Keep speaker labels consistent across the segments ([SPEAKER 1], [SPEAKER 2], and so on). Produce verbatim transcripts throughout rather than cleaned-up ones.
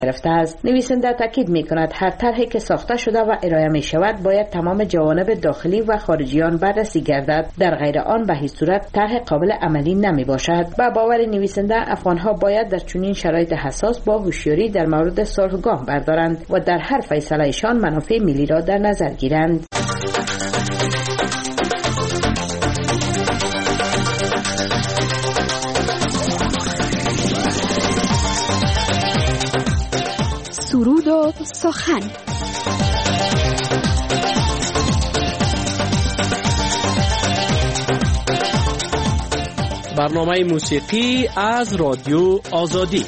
[SPEAKER 1] گرفته است. نویسنده تاکید می‌کند هر طرحی که ساخته شده و ارائه می‌شود باید تمام جوانب داخلی و خارجیان بررسی گردد. در غیر آن به هیچ صورت طرح قابل عملی نمی‌باشد. با باور نویسنده افغان‌ها باید در چنین شرایط حساس با هوشیاری در مورد صلح گام بردارند و در هر فیصله‌شان منافع ملی را در نظر گیرند.
[SPEAKER 2] سرود و سخن.
[SPEAKER 3] برنامه موسیقی از رادیو آزادی.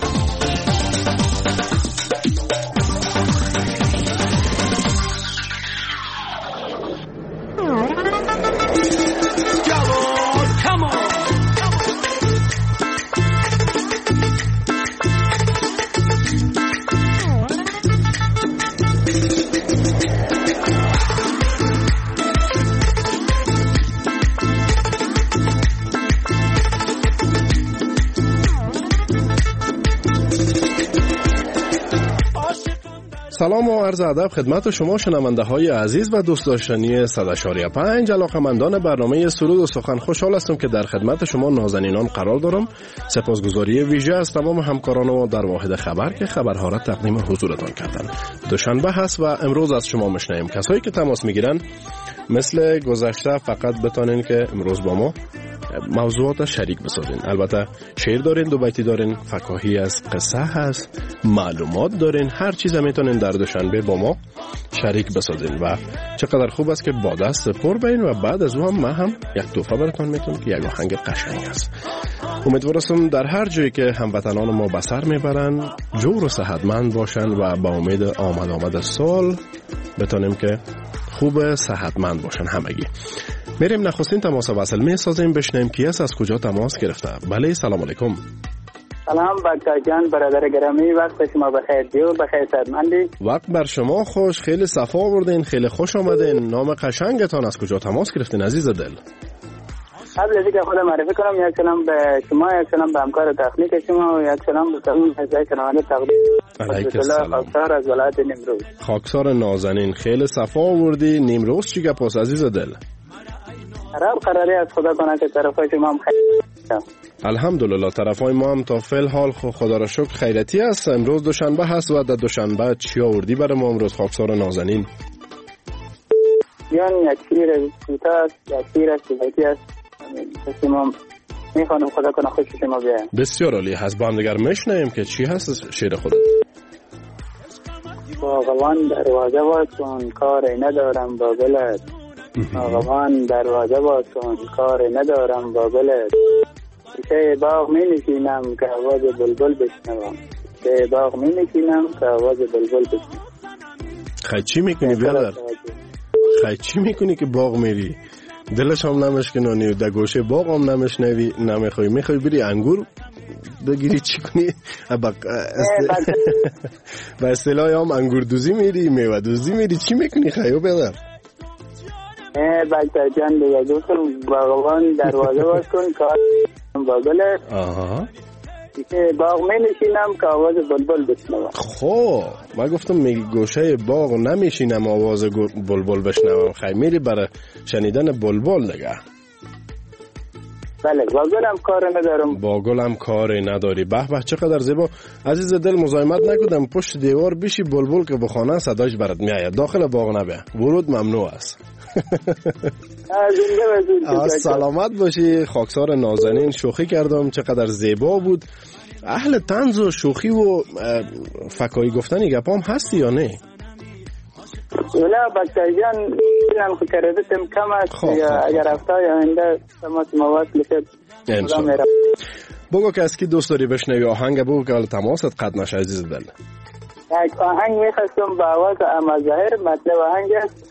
[SPEAKER 4] سلام و عرض ادب خدمت شما شنونده های عزیز و دوست داشتنی صد و اشاریه پنج علاقه‌مندان برنامه سرود و سخن. خوشحال هستم که در خدمت شما نازنینان قرار دارم. سپاسگزاری ویژه از تمام همکاران ما در واحد خبر که خبرها را تقدیم حضورتان کردند. دوشنبه هست و امروز از شما میشنویم. کسایی که تماس میگیرن مثل گذشته فقط بتونین که امروز با ما موضوعات شریک بسازین. البته شعر دارین، دو بیتی دارین، فکاهی از قصه هست، معلومات دارین، هر چیز میتونین در دوشنبه با ما شریک بسازین و چقدر خوب است که با دست پر بین و بعد از اون هم من هم یک تحفه براتون میتونم که یک آهنگ قشنگ است. امیدوارم در هر جایی که هموطنان ما به سر میبرن جور و صحتمند باشن و با امید آمد آمد سال بتونیم که خوب صحتمند باشن همگی. میریم نخستین تماس وصل میسازیم، بشنیم کی است، از کجا تماس گرفته. بله سلام علیکم.
[SPEAKER 5] سلام بچه جان، برادر گرامی، وقت شما بخیر دیو، بخیر صحتمندی.
[SPEAKER 4] وقت بر شما خوش، خیلی صفا آوردین، خیلی خوش آمدین. نام قشنگتان از کجا تماس گرفتین عزیز دل؟
[SPEAKER 5] قبل از اینکه خودم معرفی کنم، یک سلام به شما، یک سلام به همکار تکنیک شما و یک سلام به تمام حضرت شنونده تقدیم.
[SPEAKER 4] علیک السلام.
[SPEAKER 5] خاکسار از ولایت نیمروز.
[SPEAKER 4] خاکسار نازنین، خیلی صفا آوردی. نیمروز چی گپ است عزیز دل؟
[SPEAKER 5] رب قراری از خدا کنه که طرفای شما هم خیر.
[SPEAKER 4] الحمدلله طرفای ما هم تا فعل حال خدا را شکر خیرتی است. امروز دوشنبه هست و در دوشنبه چی آوردی برای ما امروز خاکسار نازنین؟
[SPEAKER 5] یعنی یک شیر سوتا است، یک شیر است، سویتی است. شما میخوانم خدا کنه خوش شما بیایم.
[SPEAKER 4] بسیار عالی. هست با هم دیگر میشنیم که چی هست شیر خودت؟
[SPEAKER 5] باغوان دروازه واسون کار ندارم با گلت. باغوان دروازه واسون کار ندارم با گلت. پیشه باغ می نشینم که آواز بلبل بشنوم. پیشه باغ می نشینم که آواز بلبل بشنوم.
[SPEAKER 4] خیلی چی میکنی برادر؟ خیلی چی میکنی که باغ میری؟ دلش هم نمشکنانی و در گوشه باغ هم نمشنوی، نمیخوای میخوای بری انگور بگیری چی کنی؟ با اصطلاح هم انگور دوزی میری، میوه دوزی میری، چی میکنی خیلی برادر؟
[SPEAKER 5] بچه جان دیگه دوستم باغوان دروازه باز کن کار با گلت.
[SPEAKER 4] آها
[SPEAKER 5] باغ می نشینم که آواز بلبل بشنوم.
[SPEAKER 4] خب من گفتم می گوشه باغ نمیشینم آواز بلبل بشنوم. خیلی میری برای شنیدن بلبل دیگه.
[SPEAKER 5] بله با گلم کار ندارم.
[SPEAKER 4] با گلم کار نداری. به به چقدر زیبا. عزیز دل مزاحمت نکردم پشت دیوار بشی بلبل که بخونه صداش برات میآید. داخل باغ نبیا، ورود ممنوع است. سلامت باشی. خاکسار نازنین، شوخی کردم، چقدر زیبا بود. اهل طنز و شوخی و فکایی گفتنی گپام هستی یا نه؟
[SPEAKER 5] ولی بچه جان اینم کردتم کم است. اگر هفته آینده تماس مواصل شد
[SPEAKER 4] انشاءالله. بگو که از کی دوست داری بشنوی آهنگ، بگو که تماست قطع نشه عزیز دل.
[SPEAKER 5] یک آهنگ میخواستم با آواز احمد ظاهر، مطلب آهنگ است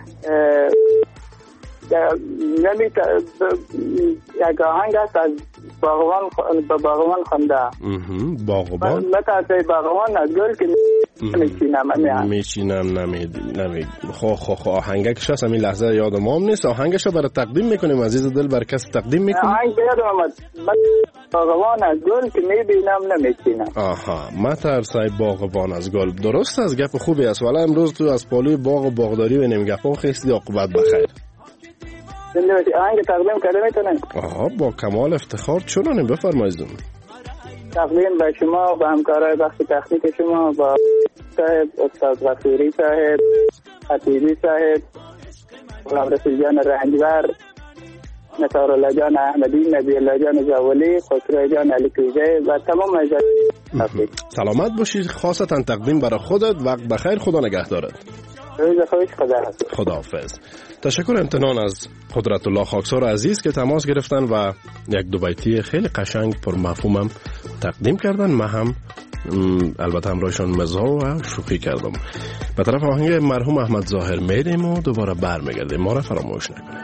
[SPEAKER 5] نمی یک آهنگ است از باغوان به باغوان خونده.
[SPEAKER 4] باغوان
[SPEAKER 5] متاسه باغوان از گل که میچینم
[SPEAKER 4] میچینم نمی خو خو خو آهنگش هست همین لحظه یادم هم نیست. آهنگش رو برای تقدیم میکنیم عزیز دل، بر کس تقدیم میکنیم.
[SPEAKER 5] آهنگ یادم آمد باغبان از گل که میبینم نمیچینم.
[SPEAKER 4] آها مترسای باغبان از گل. درست از گپ خوبی است، ولی امروز تو از پالوی باغ و باغداری و نمی گپا خیستی. عاقبت بخیر.
[SPEAKER 5] آهنگ تقدیم کرده میتونن؟
[SPEAKER 4] آها با کمال افتخار. چونانه بفرمایید.
[SPEAKER 5] تقدیم به شما، به همکارای بخش تکنیک شما، با صاحب استاد غفوری صاحب، حتیبی صاحب، غلام رسول جان رنجبر، نصار الله جان احمدی، نبی الله جان زاولی، خسرو جان علی کوزه و تمام اجازه.
[SPEAKER 4] سلامت باشید. خاصتا تقدیم برای خودت. وقت بخیر. خدا نگهدارت.
[SPEAKER 5] روز خوش. خدا حافظ.
[SPEAKER 4] خداحافظ. تشکر امتنان از قدرت الله خاکسار عزیز که تماس گرفتن و یک دو بیتی خیلی قشنگ پر مفهومم تقدیم کردن. من هم البته همراهشان مزاح و شوخی کردم. به طرف آهنگ مرحوم احمد ظاهر میریم و دوباره برمیگردیم. ما را فراموش نکنید.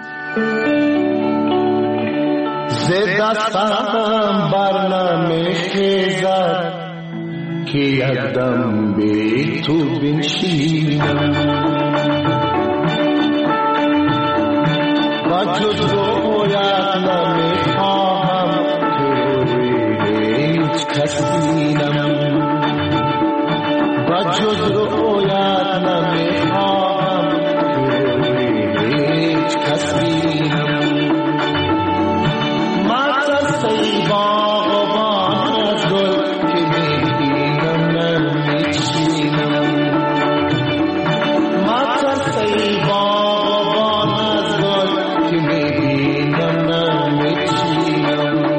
[SPEAKER 6] زدستم بر نمیخیزد که یکدم به تو بنشینم و جز رویت نمیخواهم که روی هیچ کس بینم و جز رویت نمیخواهم که روی هیچ کس بینم. مترسی باغبان از گل که میبینم نمیچینم. مترسی باغبان از گل که میبینم نمیچینم.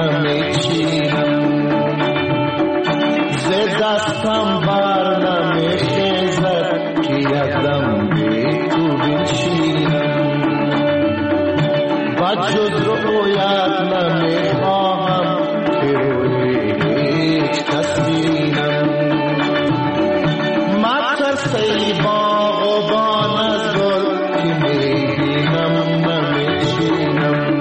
[SPEAKER 6] دستم بر نمی جز رویت نمیخواهم که روی هیچ تصویرم مترس ای باغبان از گل که میبینم نمیچینم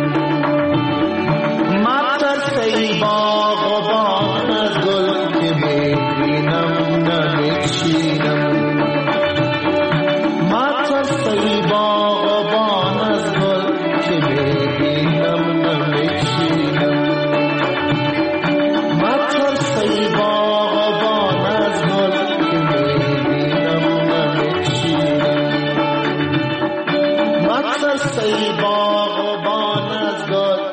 [SPEAKER 6] مترس ای باغبان از گل که میبینم نمیچینم مترس ای باغبان از گل که میبینم نمیچینم مترس ای باغبان از گل که میبینم نمیچینم مترس ای باغبان از گل.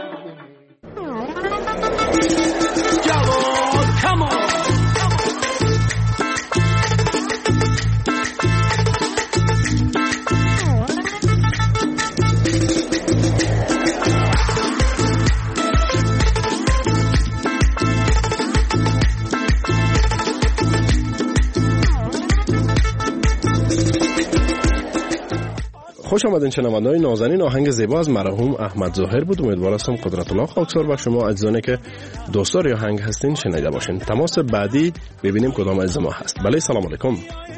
[SPEAKER 4] خوش آمدین شنونده‌های نازنین. آهنگ زیبا از مرحوم احمد ظاهر بود. امیدوارم قدرت الله خاکسار و شما عزیزانی که دوستدار آهنگ هستین شنیده باشین. تماس بعدی ببینیم کدام از ما هست. بله سلام علیکم.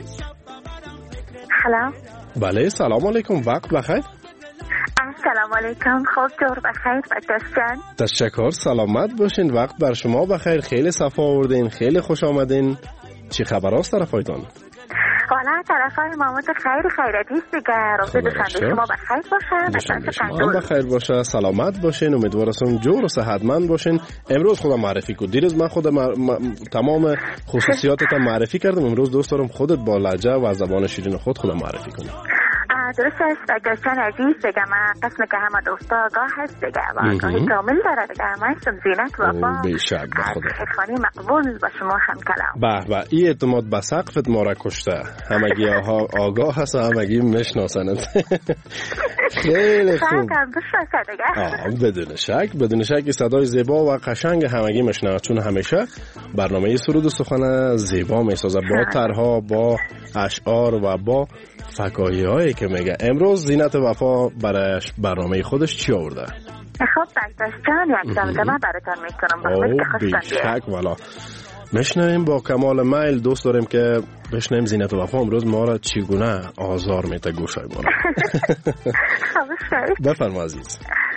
[SPEAKER 7] سلام.
[SPEAKER 4] بله سلام علیکم. وقت بخیر.
[SPEAKER 7] سلام علیکم. خوب جور بخیر بچه‌جان.
[SPEAKER 4] تشکر. سلامت باشین. وقت بر شما بخیر. خیلی صفا آوردین. خیلی خوش آمدین. چی خبر است طرفایتان؟
[SPEAKER 7] والا طرفای ماموت خیلی خیراتی است دیگه. روز دوشنبه شما بخیر باشه.
[SPEAKER 4] دوشنبه شما بخیر باشه. سلامت باشین. امیدوارم جور و صحتمند باشین. امروز خودم معرفی کن. دیروز من خودم م... تمام خصوصیاتت معرفی کردم. امروز دوست دارم خودت با لهجه و زبان شیرین خود خودم معرفی کنی.
[SPEAKER 7] درست است دوستان عزیز دیگه. من قسم که همه دوستا آگاه هست دیگه و آگاهی کامل داره دیگه. من اسم زینت وفا
[SPEAKER 4] بیشک به خدا
[SPEAKER 7] خیلی مقبول با شما هم کلام.
[SPEAKER 4] به به این اعتماد به سقفت ما را کشته. همگی ها آگاه هست و همگی میشناسند. خیلی خوب. بدون شک بدون شک صدای زیبا و قشنگ همگی میشنوه، چون همیشه برنامه سرود و سخن زیبا میسازه با طرها، با اشعار و با فکاهی هایی که میگه. امروز زینت وفا برای برنامه خودش چی آورده؟
[SPEAKER 7] خب برداشت جان یک زمزمه براتان میکنم بخوید که خوش
[SPEAKER 4] کنید. بیشک والا میشنویم با کمال میل. دوست داریم که بشنویم زینت وفا امروز ما را چگونه آزار میته گوشای ما را. بفرما عزیز.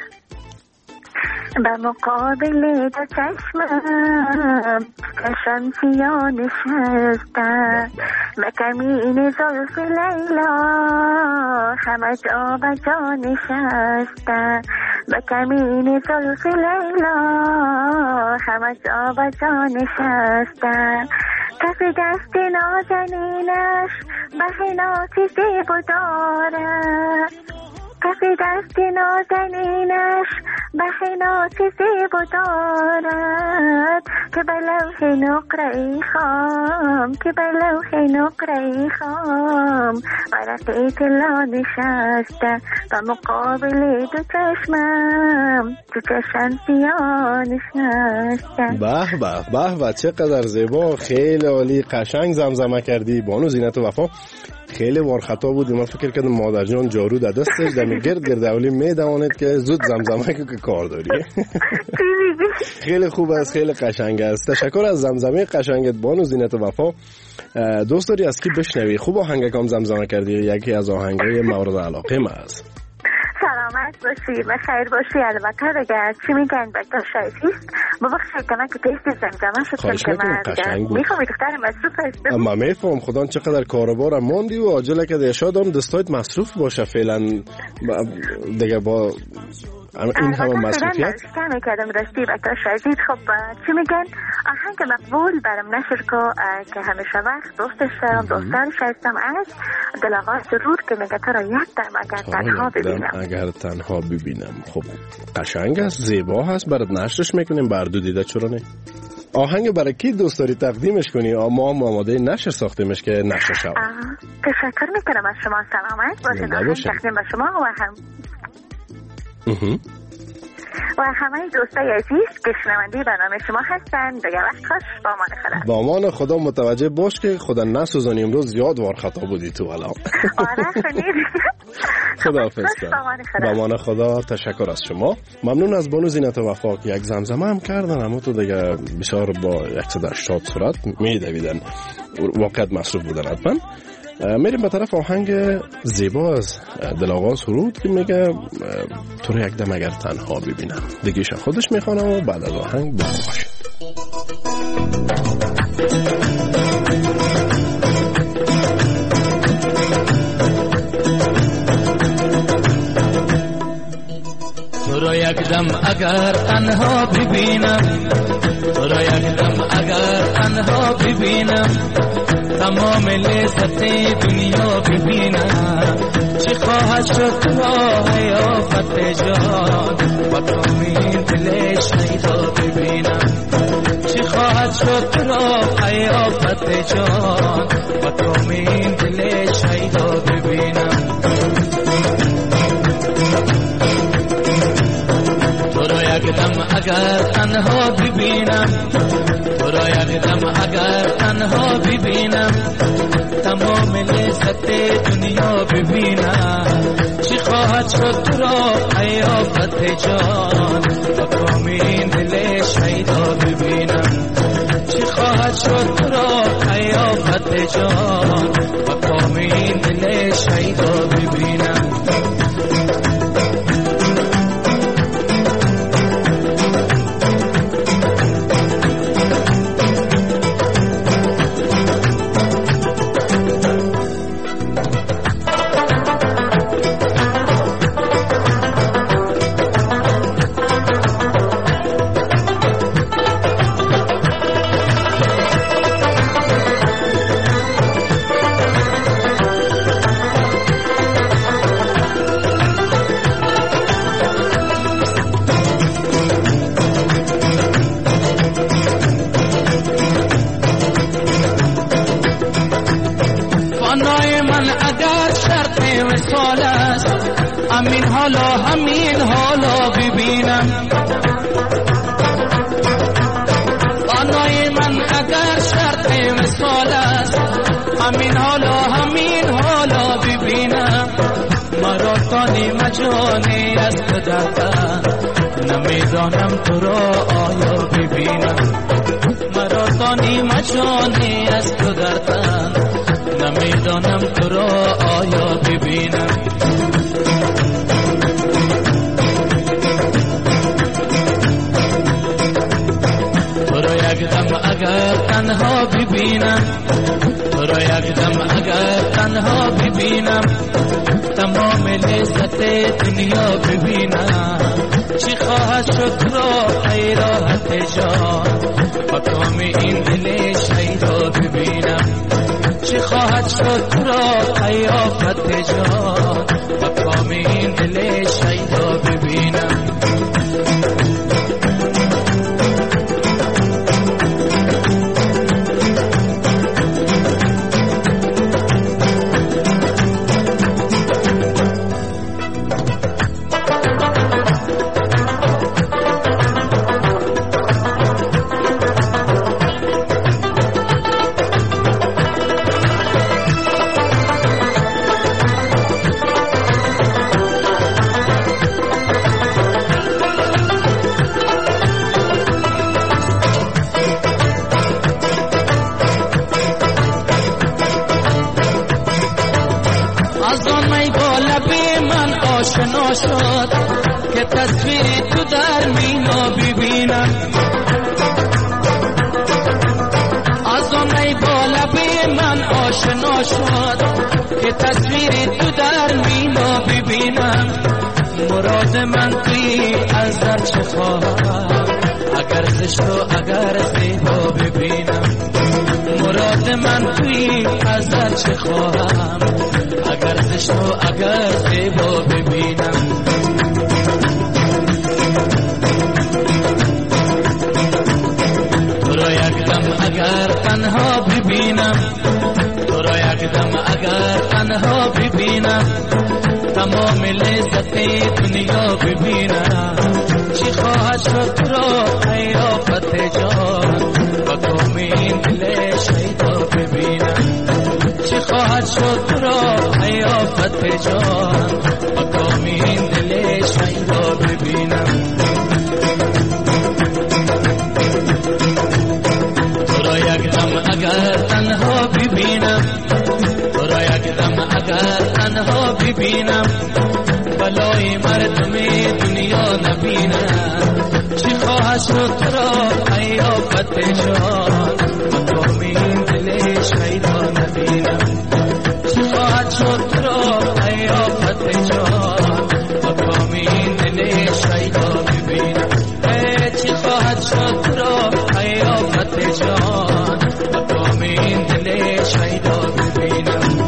[SPEAKER 7] به مقابل دو چشمم چشم سیاه نشسته، به کمین زلف لیلا همه جا به جا نشسته، به کمین زلف لیلا همه جا به جا نشسته، کف دست نازنینش به حنات زیب داره، کف دست نازنینش به حنات زیب دارد، که به لوح نقره خام، که به لوح نقره خام ورقه طلا نشسته، و مقابل دو چشمم دو چشم سیاه نشسته.
[SPEAKER 4] به به به به چقدر زیبا. خیلی عالی. قشنگ زمزمه کردی بانو زینت وفا. خیلی وار خطا بود. من فکر کردم مادر جان جارو در دستش دمی گرد گرد اولی میدواند که زود زمزمه که کار داری. خیلی خوب است. خیلی قشنگ است. تشکر از زمزمه قشنگت بانو زینت وفا. دوست داری از کی بشنوی؟ خوب آهنگ کام زمزمه کردی. یکی از آهنگای مورد علاقه من است.
[SPEAKER 7] سلامت باشی و خیر باشی. البته دیگه چی میگن بچه شایفیست ببخشید که من که تیست زمزمه شدم که من میخوام دختر مصروف هستم.
[SPEAKER 4] اما میفهم خدا چقدر کاربار ماندی و عاجله که دیشا دارم دستایت مصروف باشه فعلا دیگه با این همه مسئولیت
[SPEAKER 7] کمی کردم راستی بچه شایفیست. خب چی میگن آهنگ مقبول برم نشر که همیشه وقت دوستش دارم دوستارش هستم از دلغا سرور که میگه تو را یک دم اگر تنها ببینم
[SPEAKER 4] اگر تنها ببینم. خب قشنگ است، زیبا هست. برات نشرش میکنیم بردو دیده چرا نه. آهنگ برای کی دوست داری تقدیمش کنی؟ ما هم آماده نشر ساختیمش که نشر شود.
[SPEAKER 7] تشکر میکنم از شما. سلامت باشید. آهنگ تقدیم به شما و هم و همه دوستای عزیز که شنونده برنامه شما هستن. دیگه وقت خوش. با امان خدا.
[SPEAKER 4] با امان خدا. متوجه باش که خدا نسوزانی امروز زیاد وار خطا بودی تو حالا.
[SPEAKER 7] آره خنید.
[SPEAKER 4] خداحافظ کن. با امان خدا. تشکر از شما. ممنون از بانو زینت وفا که یک زمزمه هم کردن، اما تو دیگه بسیار با صد و هشتاد سرعت میدویدن، واقعا مصروف بودن. حتما میریم به طرف آهنگ زیبا از دل‌آقا سرود که میگه تو رو یک دم اگر تنها ببینم. دیگه خودش میخوانم و بعد از آهنگ با ما باشید.
[SPEAKER 6] تو رو یک دم اگر تنها ببینم، تو رو یک دم اگر تنها ببینم، تمام لذت دنیا ببینم. چی خواهد شد تو را حیافت جان، با کامین دل شیدا ببینم. چی خواهد شد تو را حیافت جان، با کامین دل شیدا ببینم. یک دم اگر تنها ببینم، تو را یک دم اگر تنها ببینم، تمام لذت دنیا ببینم. چی خواهد شد تو را حیافت جان، با کامین دل شیدا ببینم. چی خواهد شد تو را حیافت جان، با کامین دل شیدا ببینم. همین حالا همین حالا ببینم. آنای من اگر شرط مثال است، همین حالا همین حالا ببینم. مرا تانی مجانی از دردن، نمیدانم تو را آیا ببینم. مرا تانی مجانی از دردن، نمیدانم تو را آیا ببینم. یک دم اگر تنها ببینم، تو را یک دم اگر تنها ببینم، تمام لذت دنیا ببینم. چی خواهد شد تو را حیرت جان، مقام این دل شیدا ببینم. چی خواهد شد تو را حیرت جان، مقام این دل شیدا ببینم. آشنا شد که تصویری تو در مینا ببینم. از آن ای با لب من آشنا شد که تصویری تو در مینا ببینم. مراد من توی از در چه خواهم، اگر زشت و اگر زیبا ببینم. مراد من توی از در چه خواهم، اگر زشت و اگر زیبا ببینم. تو را یک دم اگر تنها ببینم، تو را یک دم اگر تنها ببینم، تمام لذت دنیا ببینم. چی خواهد شد تو را حیافت جان، با کامین دل شیدا ببینم. چی خواهد شد تو را آفت جان مقام این دل شیدا ببینم تو را یک دم اگر تنها ببینم تو را یک دم اگر تنها ببینم بلای مردم دنیا نبینم چی خواهد شد تو را ای آفت جان مقام این دل شیدا نبینم چی خواهد شد تو را ای آفت جان مقام این دل شیدا ببینم چی خواهد شد تو را ای آفت جان مقام این دل شیدا ببینم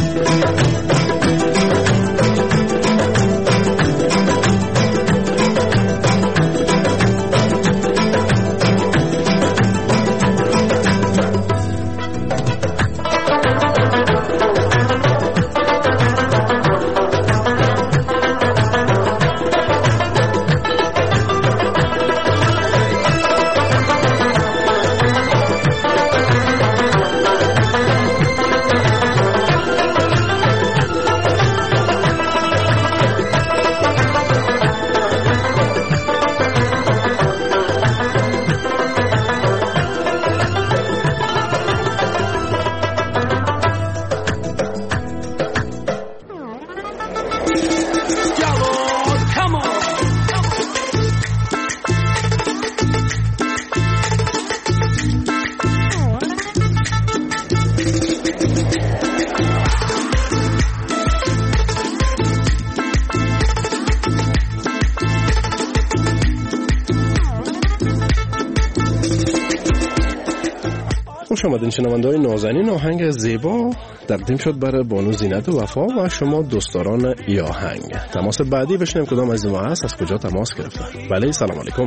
[SPEAKER 4] خوش آمدین شنونده‌های نازنین. آهنگ زیبا تقدیم شد برای بانو زینت و وفا و شما دوستداران ای آهنگ. تماس بعدی بشنیم کدام از ما هست، از کجا تماس گرفته. بله سلام علیکم.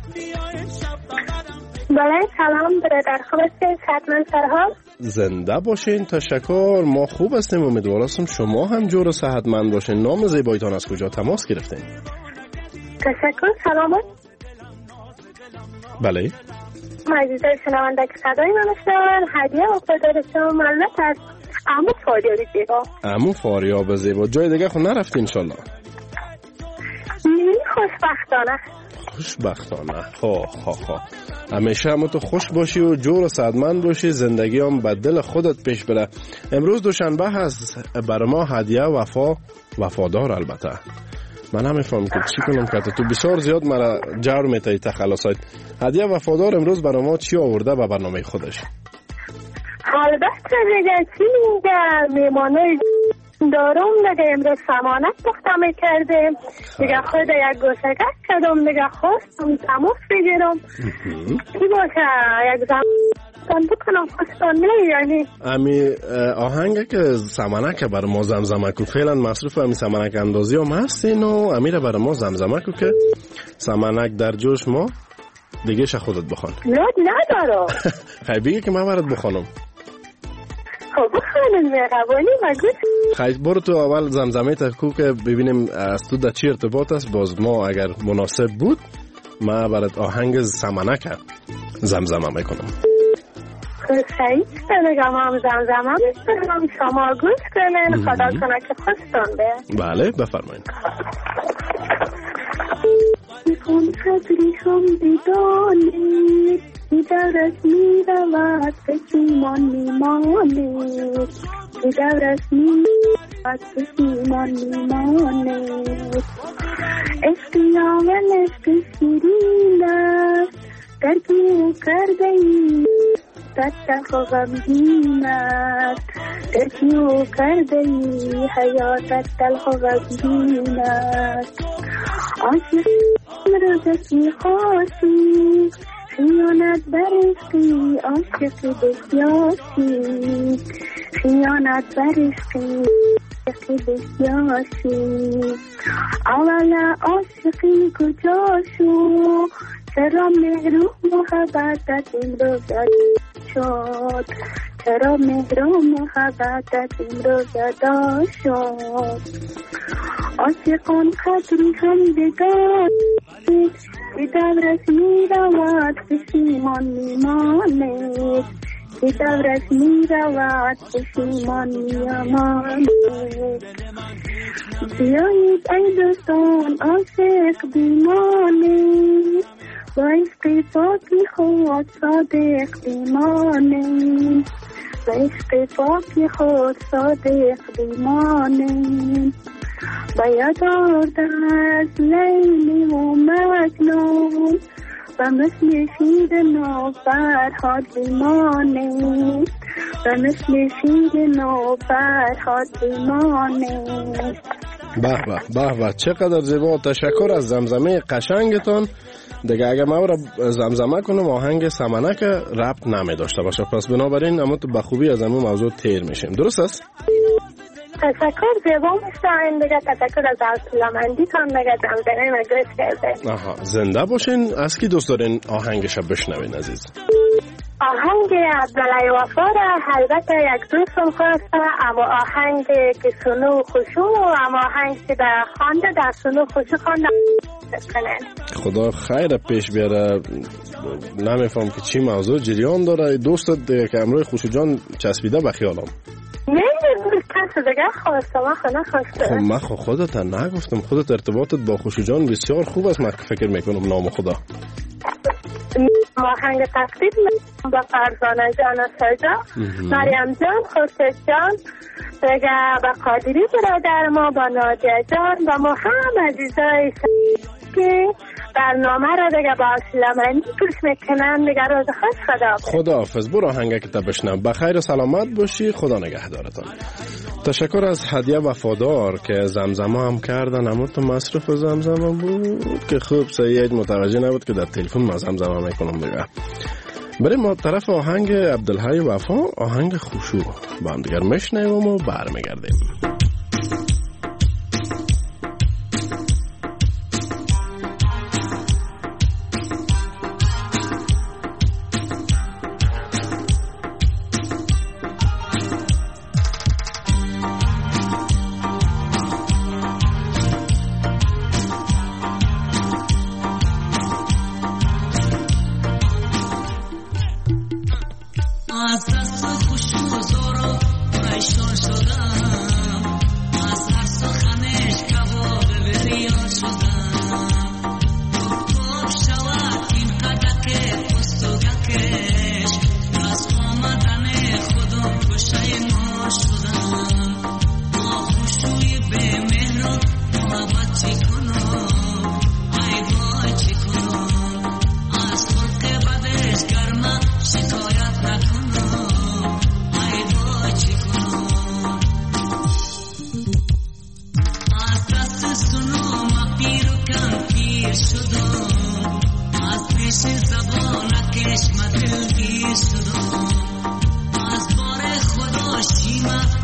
[SPEAKER 8] بله سلام برادر، خوب هستین؟ صحتمند فرهاد؟
[SPEAKER 4] زنده باشین. تشکر، ما خوب هستیم. امیدوارم شما هم جور و صحتمند باشین. نام زیبایتان از کجا تماس گرفتین؟
[SPEAKER 8] تشکر. سلامت.
[SPEAKER 4] بله
[SPEAKER 8] عزیزای شنونده که صدای من شنون، هدیه وفادارتون ملت از عمو فاریاب زیبا.
[SPEAKER 4] عمو فاریاب زیبا. جای دیگه خود نرفتی انشالله؟
[SPEAKER 8] نی خوشبختانه.
[SPEAKER 4] خوشبختانه. خواه خواه خواه همیشه همه تو خوش باشی و جور و صحتمند باشی، زندگی هم به دل خودت پیش بره. امروز دوشنبه هست، برای ما هدیه وفا وفادار. البته من هم میفهم که چی کنم که تو بسیار زیاد مرا جور میتایی تخلصات. هدیه وفادار امروز برای ما چی آورده به برنامه خودش؟
[SPEAKER 8] البته دیگه چی میگه میمانه دارم دیگه امروز سمانت پختم کرده دیگه خود یک گوشگت کردم دیگه خواستم تماس بگیرم چی باشه یک زمان بکنم خواستان نه یعنی
[SPEAKER 4] امی آهنگه که سمنک برای ما زمزمه کو فعلا مصروف امی سمنک اندازی هم هستین و امیره برای ما زمزمه کو که سمنک در جوش ما دیگه ش خودت بخوان.
[SPEAKER 8] نه ندارم.
[SPEAKER 4] خیلی بگه که من برات بخوانم.
[SPEAKER 8] خب بخوانم مهربانی مگو.
[SPEAKER 4] خیلی برو تو اول زمزمه تا کو که ببینیم از تو در چی ارتباط است. باز ما اگر مناسب بود ما برات آهنگ سمنک زمزمه میکنم.
[SPEAKER 8] خیلی بگم هم زمزمه میکنم شما گوش کنین خدا کنه که خوشتون به.
[SPEAKER 4] بله بفرمایید.
[SPEAKER 8] کن قدری هم بدانید که دورت می رود پشیمان میمانید که دورت می رود پشیمان میمانید عشقی آمن عشق شیرین است در گیرو کرده ای تتخ غمگین است در گیرو کرده ای حیاتت تلخ غمگین است عاشق مرزکی خاصی خیانت برشقی عاشق بسیاشی خیانت برشقی عاشق بسیاشی اولا عاشقی کجا شو چرا مهر و محبتت امروزت شد چرا مهر و محبتت امروزت شد عاشقان قدری هم بدانید که دورت می رود پشیمان میمانید که دورش می رود پشیمان می آمد. بیایید ای دوستان عاشق بیمانیم، با عشق پاکی خود صادق بیمانیم، با عشق پاکی خود صادق بیمانیم. با یاد آردن از لیلی و مجنون و مثل شیر نو فرهاد بیمانیم، و مثل شیر نو فرهاد بیمانیم.
[SPEAKER 4] به به به به چقدر زیبا. تشکر از زمزمه قشنگتان. دیگه اگه ما را زمزمه کنم آهنگ سمنک ربط نمی داشته باشه، پس بنابراین اما تو بخوبی از همون موضوع تیر میشیم. درست است؟
[SPEAKER 8] تشکر زیبا میشتاین دیگه. تشکر از علاقمندیتان دیگه. زمزمه مجلس کرده.
[SPEAKER 4] آها زنده باشین. از کی دوست دارین آهنگش بشنوین عزیز؟
[SPEAKER 8] آهنگ عبدالله وفا را البته یک دوستم خواسته، اما آهنگ که سنو خوشو، اما آهنگ که در خوانده در سنو خوشو خوانده کنن.
[SPEAKER 4] خدا خیر پیش بیاره. نمیفهم که چی موضوع جریان داره. دوستت دیگه که امروی خوشو جان چسبیده به خیالم.
[SPEAKER 8] نه کسی دیگه خواسته، من خود نخواسته.
[SPEAKER 4] خب من خود خودت نگفتم. خودت ارتباطت با خوشو جان بسیار خوب است. من فکر میکنم نام خدا
[SPEAKER 8] آهنگ تقدیم با فرزانه جان سجا، مریم جان، خورشید جان دیگه، با قادری برادر ما، با نادیه جان و ما هم عزیزای که برنامه را دیگه با علاقمندی گوش میکنن. دیگه روز خوش. خداحافظ.
[SPEAKER 4] خداحافظ. برو آهنگ که بشنم. بخیر و سلامت باشی. خدا نگهدارتان. تشکر از هدیه وفادار که زمزمه هم کردن، اما تو مصرف زمزمه بود که خوب سعید متوجه نبود که در تلفن ما زمزمه میکنم. دیگه بریم ما طرف آهنگ عبدالحی وفا، آهنگ خوشو با هم دیگر میشنویم و برمیگردیم.
[SPEAKER 6] از بار خدا شیما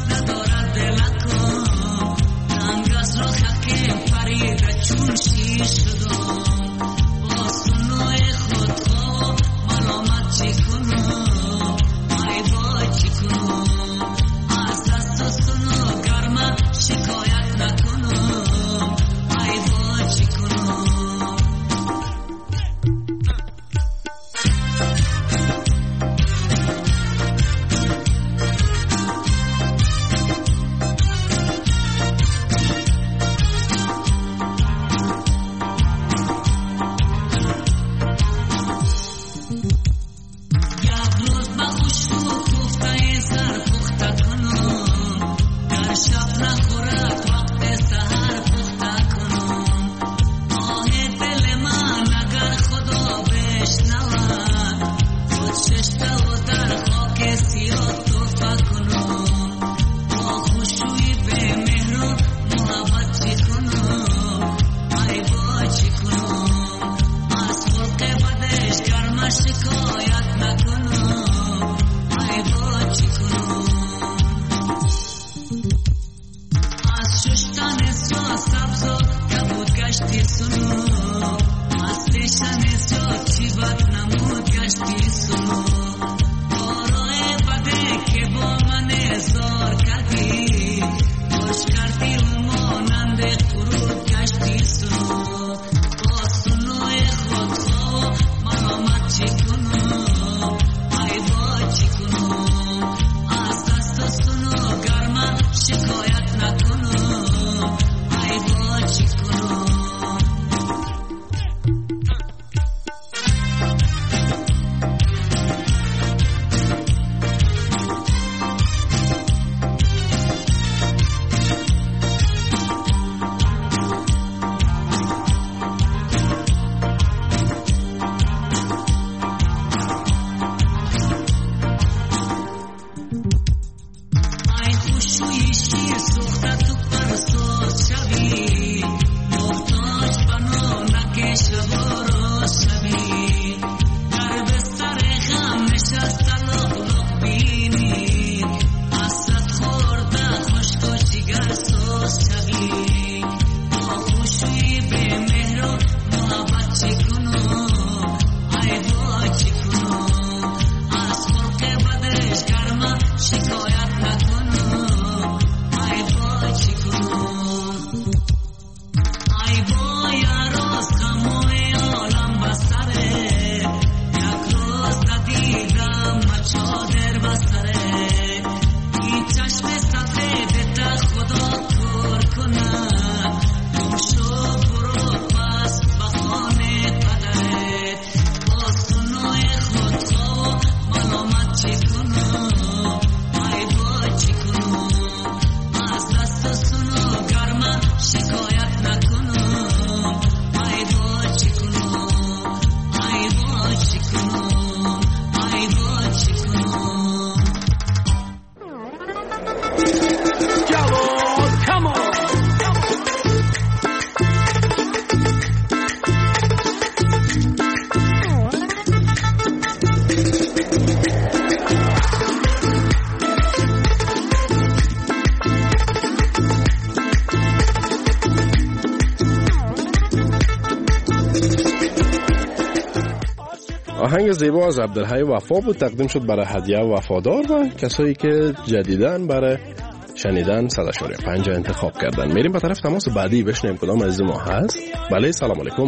[SPEAKER 4] آهنگ زیبا از عبدالحی وفا بود، تقدیم شد برای هدیه وفادار و کسایی که جدیداً برای شنیدن صد و پنج انتخاب کردن. میریم به طرف تماس بعدی، بشنیم کدام عزیز ما هست. بله، سلام علیکم.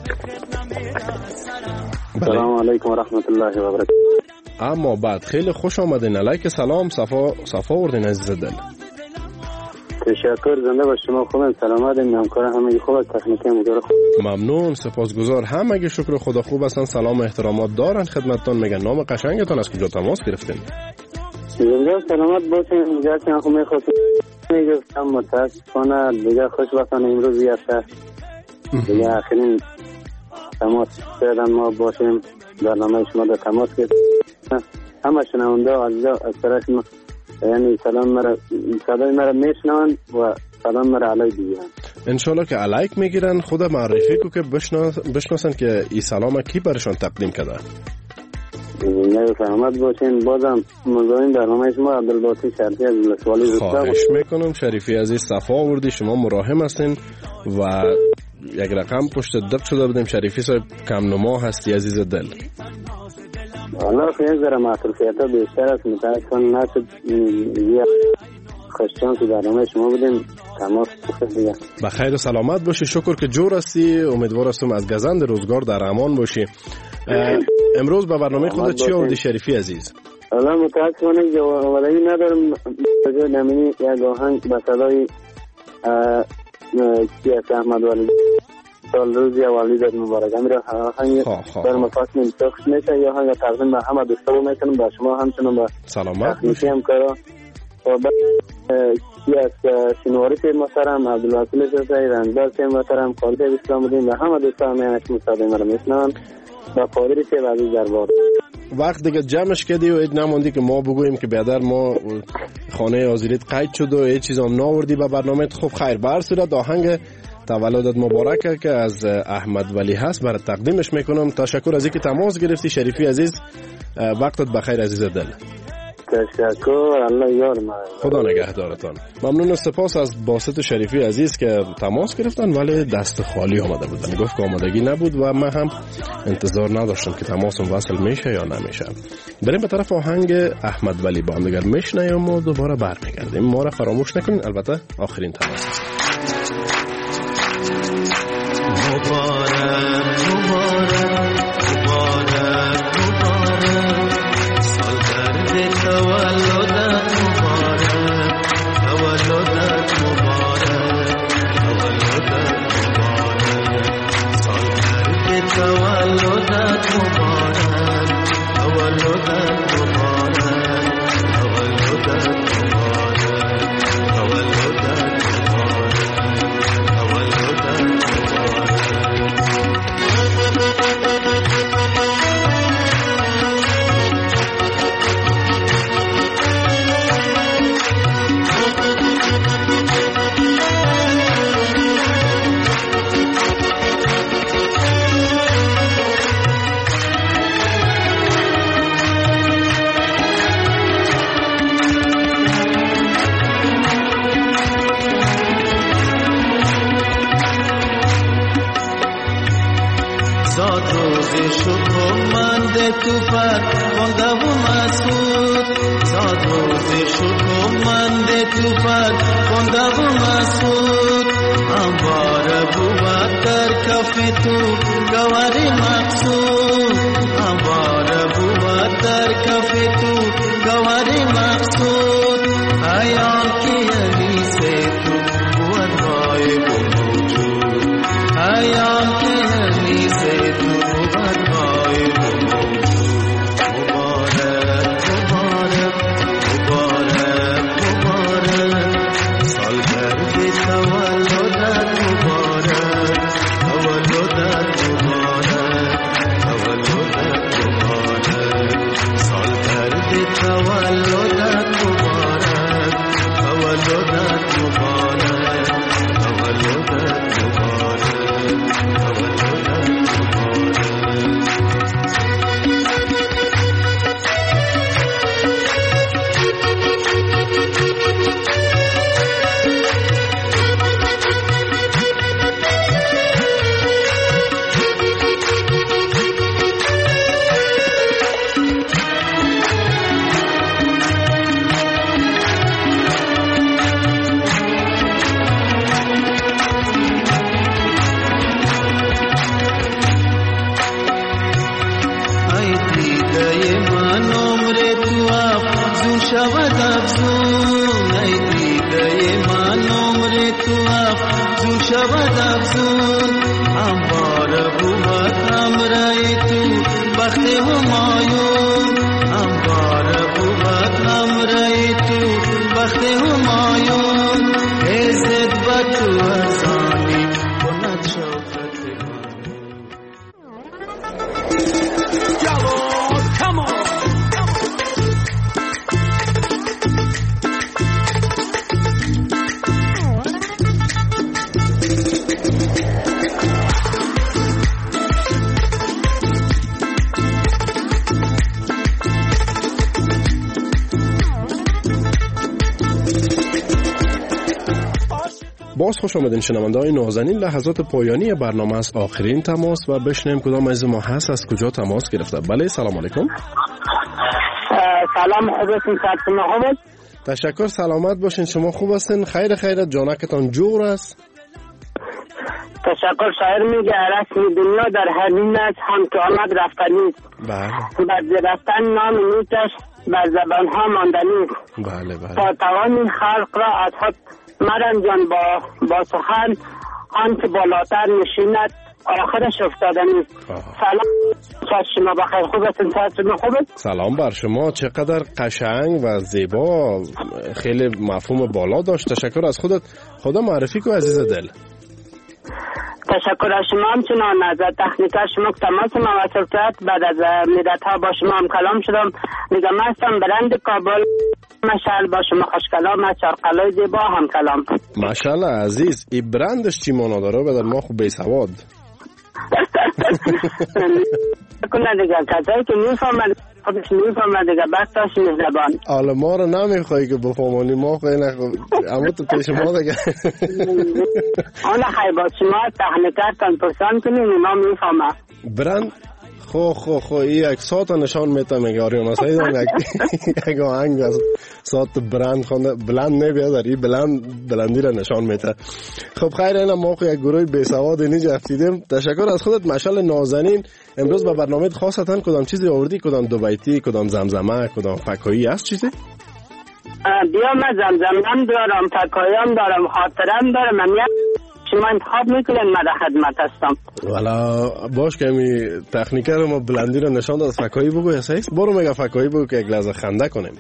[SPEAKER 5] سلام علیکم و رحمت الله و برکاته.
[SPEAKER 4] اما بعد خیلی خوش آمدین. علیک سلام. صفا صفا وردین عزیز دل.
[SPEAKER 5] تشکر، زنده باش. شما خوبین؟ سلامتین؟ همکار همگی خوب؟ تکنیکی مدیر خوب؟
[SPEAKER 4] ممنون، سپاسگزار. همگی شکر خدا خوب هستن. سلام و احترامات دارن خدمتتون. میگن نام قشنگتون از کجا تماس گرفتین؟
[SPEAKER 5] زنده سلامت باشین. جاتون خوب میخواستم میگفتم متاسفانه دیگه خوشبختانه امروز هست دیگه آخرین تماس کردن ما باشیم. برنامه شما در تماس گرفتیم. همه شنونده و عزیزا از طرف ما یعنی سلام مرا صدای مرا میشنون و سلام مرا علی دیگه.
[SPEAKER 4] انشالله که علیک میگیرن. خدا معرفی کو که بشناس بشناسن که این سلام کی برشان تقدیم کرده.
[SPEAKER 5] نه سلامت باشین. بازم مزاحم برنامه شما عبدالباقی شریفی از ولسوالی زستا.
[SPEAKER 4] خواهش میکنم. شریفی عزیز صفا آوردی، شما مراهم هستین و یک رقم پشت دق شده بودیم. شریفی صاحب کم نما هستی عزیز دل.
[SPEAKER 5] والله خیلی ذره معطوفیت ها بیشتر است. متاسفانه نشد یه خوششانسی برنامه شما بودیم. تماس بخیر دیگه. بخیر
[SPEAKER 4] و سلامت باشی. شکر که جور هستی. امیدوار هستم از گزند روزگار در امان باشی. امروز به برنامه خودت چی آوردی شریفی عزیز؟
[SPEAKER 5] والله متاسفانه جوابی ندارم. بجای نمینی یک آهنگ به صدای کی است احمد ولی سال روزی والدت مبارک. امیر آهنگ در مفاصل انتخاب میشه یا آهنگ تقدیم به همه دوستان میکنم. با شما همچنان با
[SPEAKER 4] سلامت
[SPEAKER 5] باشی همکارا و بعد کی است شنواری پیر محترم عبدالوکیل شفیعی رنگدار پیر محترم خالد اسلام الدین و همه دوستان میان که مصاحبه مرا میشنون با قادری پیر عزیز دربار.
[SPEAKER 4] وقت دیگه جمعش کردی و هیچ نموندی که ما بگوییم که بیادر ما خانه آزیریت قید شد و هیچ چیز هم ناوردی به برنامه. خب خیر، به هر صورت آهنگ تولدت مبارکه که از احمد ولی هست برای تقدیمش میکنم. تشکر از اینکه تماس گرفتی شریفی عزیز. وقتت بخیر عزیز دل.
[SPEAKER 5] تشکر، الله یار ما.
[SPEAKER 4] خدا نگهدارتان. ممنون و سپاس از باسط شریفی عزیز که تماس گرفتن ولی دست خالی آمده بودن. گفت که آمادگی نبود و من هم انتظار نداشتم که تماسم وصل میشه یا نمیشه. بریم به طرف آهنگ احمد ولی با هم دیگر میشنیم و دوباره برمیگردیم. ما را فراموش نکنین. البته آخرین تماس است.
[SPEAKER 6] مبارک مبارک مبارک مبارک سالگرد تولدت مبارک تولدت مبارک تولدت مبارک سالگرد تولدت مبارک تولدت مبارک تولدت مبارک تولدت روز شکومند تو فرخنده و مسعود صد روز شکومند تو فرخنده و مسعود انبار بود در کف تو گوهر مقصود انبار بود در کف تو گوهر مقصود ایام که انیس تو بود غایب و موجود ایام که انیس تو بود غایب و موجود مبارک مبارک مبارک مبارک سالگرد تولدت مبارک تولدت مبارک تولدت مبارک سالگرد تولدت مبارک تولدت مبارک تولدت مبارک تولدت مبارک شود افزون ای دیده من عمر تو افزون شود افزون انبار بود همراه تو بخت همایون انبار بود همراه تو بخت همایون عزت بر تو ارزانی کند شوکت
[SPEAKER 4] باز خوش آمدین شنونده‌های نازنین. لحظات پایانی برنامه است، آخرین تماس و بشنیم کدام از ما هست، از کجا تماس گرفته. بله سلام علیکم.
[SPEAKER 5] سلام خوبتون؟ سلام خوبت؟
[SPEAKER 4] تشکر، سلامت باشین. شما خوب هستین؟ خیر خیرت، جانکتان جور است؟
[SPEAKER 5] تشکر. شاعر میگه رسم دنیا در همین است هم که آمد رفتنی.
[SPEAKER 4] بله.
[SPEAKER 5] بر رفتن نام نیکش بر زبان ها ماندنی.
[SPEAKER 4] بله بله.
[SPEAKER 5] تا توان این خلق را از خود مرنجان با با سخن آن که بالاتر نشیند آخرش افتادنی. سلام شما بخیر، خوب هستین؟ شما خوبه؟
[SPEAKER 4] سلام بر شما، چقدر قشنگ و زیبا، خیلی مفهوم بالا داشت. تشکر از خودت. خدا معرفی کو عزیز دل.
[SPEAKER 5] تشکر از شما. همچنان از تکنیکر شما که تماس ما وصل کرد، بعد از مدت ها با شما هم کلام شدم. میگم هستم برند کابل، مشعل با شما خوش کلام از چارقلای زیبا هم کلام.
[SPEAKER 4] ماشاءالله عزیز. این برندش چی مانا داره؟ بدن ما خوب بیسواد
[SPEAKER 5] کنه دیگه کسایی که میفهمن خودش میفهمن دیگه بس داشت میزبان.
[SPEAKER 4] حالا ما رو نمیخوایی که بفهمانی، ما خیلی نخواه اما تو پیش ما دیگه
[SPEAKER 5] آنه خیلی با شما تحنیکر کن پرسان کنیم ما میفهمه
[SPEAKER 4] برند. خو خو خو این یک ساعت نشان میتم میگه آریان است ایدان یک آهنگ از ساعت برند خونده بلند نبیاد در این بلند بلندی را نشان میته. خب خیر، اینا ما خو یک گروه بیسواد اینجا افتیدیم. تشکر از خودت مشعل نازنین. امروز به برنامه خاصتاً کدام چیزی آوردی؟ کدام دو بیتی، کدام زمزمه، کدام فکایی است چیزی؟
[SPEAKER 5] بیا من زمزمم دارم، فکاییم دارم، خاطرم دارم. من شما انتخاب میکنین، من در خدمت هستم.
[SPEAKER 4] والا باش که می تکنیکر ما بلندی رو نشان داد. فکایی بگو اساس برو میگه فکایی بگو که یک لحظه خنده کنیم.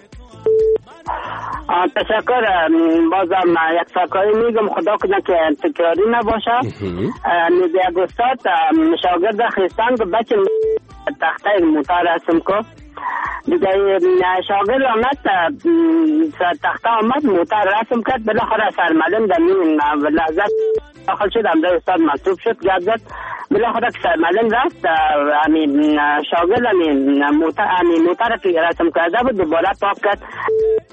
[SPEAKER 5] تشکر. بازم یک فکایی میگم، خدا کنه که تکراری نباشه. میگه یک استاد شاگرد خیستان که بچه تخته موتر رسم که دیگه شاگرد آمد تخته آمد موتر رسم کرد، بالاخره سرمدن دمین لحظت داخل شد. امده استاد مطلوب شد گرد زد، بالاخره که سرمدن رفت شاگرد موتر که رسم کرده بود دوباره پاک کرد.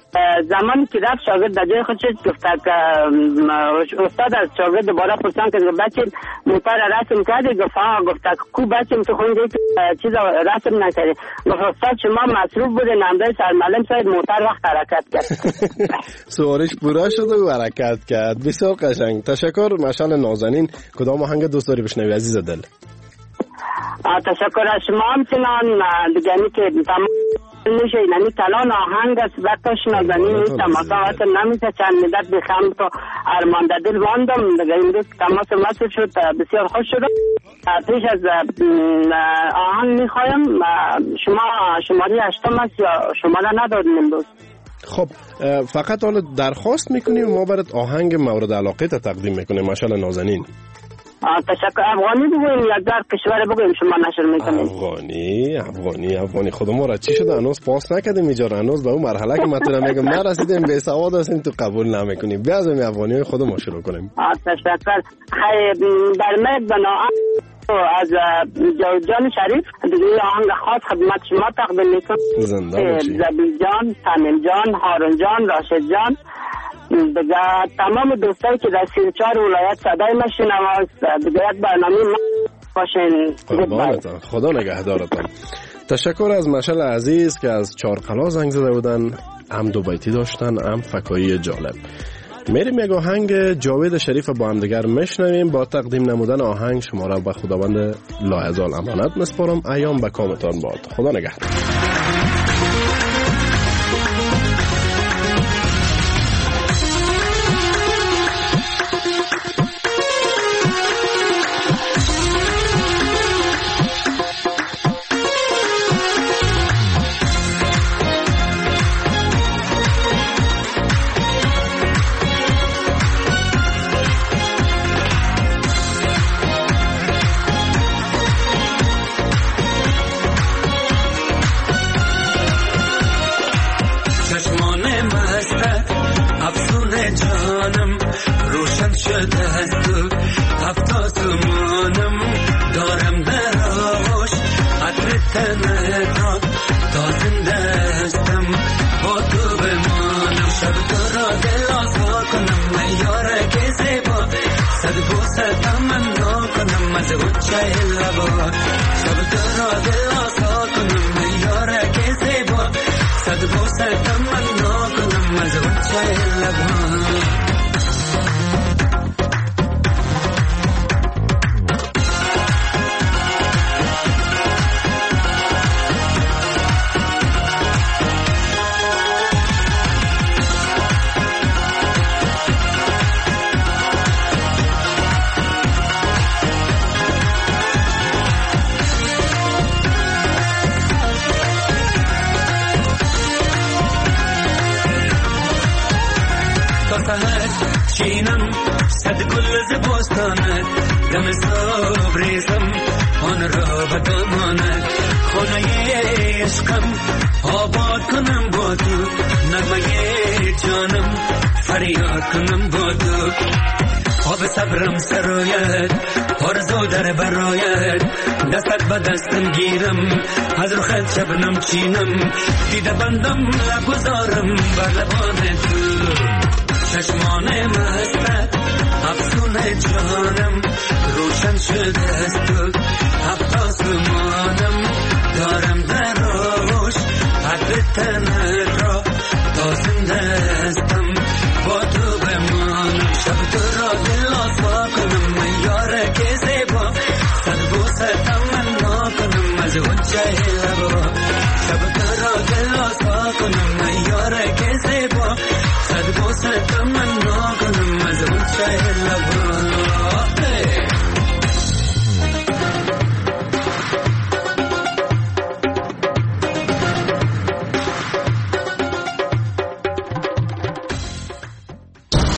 [SPEAKER 5] زمانی که رفت شاگرد در جای خود شد گفت که استاد از شاگرد دوباره پرسان که بچه موتر رسم کردی؟ گفت ها. گفت کو بچه تو خونده چیز رسم نکردی؟ گفت استاد شما مصروف بوده نمده سرمعلم شاید موتر وقت حرکت کرد.
[SPEAKER 4] سوارش پورا شده و حرکت کرد. بسیار قشنگ. تشکر. مشعل نازنین کدام آهنگ دوست داری بشنوی عزیز دل؟
[SPEAKER 5] تشکر از شما. همچنان دیگه که تمام میشه یعنی تلان آهنگ است وقتش نازنین نیست تماسا نمیشه چند مدت بخم تو ارمان در دل ماندم دیگه این روز تماس مسئول شد بسیار خوش شد. پیش از آهنگ میخوایم شما شماری هشتم است یا شماره ندادیم امروز؟
[SPEAKER 4] خب فقط حالا درخواست میکنیم ما برات آهنگ مورد علاقه تا تقدیم میکنیم. ماشاءالله نازنین.
[SPEAKER 5] تشکر. افغانی بگویم یا در کشور بگویم شما نشر میکنیم؟
[SPEAKER 4] افغانی افغانی افغانی. خود ما را چی شده هنوز پاس نکردیم اینجا را هنوز به اون مرحله که من تو میگم نرسیدیم بی سواد هستیم تو قبول نمیکنیم. بیا از این افغانی خود ما شروع کنیم.
[SPEAKER 5] تشکر. در مد بنا از جان شریف دیگه آهنگ خاص خدمت شما تقدیم میکنم.
[SPEAKER 4] زنده باشی.
[SPEAKER 5] زبیل جان، تامین جان، هارون جان، راشد جان دیگه تمام دوستایی که در سی و چهار ولایت صدای ما شنوند دیگه یک برنامه ما باشین.
[SPEAKER 4] قربانتان. خدا نگهدارتان. تشکر از مشعل عزیز که از چهارقلا زنگ زده بودن. هم دو بیتی داشتن هم فکایی جالب. میریم یک آهنگ جاوید شریف با هم دیگر میشنویم. با تقدیم نمودن آهنگ شما را به خداوند لایزال امانت میسپارم. ایام به کامتان باد. خدا نگهدار.
[SPEAKER 6] چینم صد گل زباستانه دم صبریزم آن را بدمانه خونه عشقم آباد کنم با تو نغمه جانم فریاد کنم با تو آب صبرم سرایت آرزو در برایت دستت به دستم گیرم از رو خد شبنم چینم دیده بندم لبگذارم بر لبان تو چشمان مستت افسون جانم روشن شده از تو هفت آسمانم دارم در آغوش حد تنت را تا زنده هستم با تو بمانم شب تو را دل آسا کنم من یاره که زیبا صد بوسه تمنا کنم از غنچه لبا شب تو را دل آسا کنم من یاره که زیبا صد بوسه تمنا کنم از غنچه لبا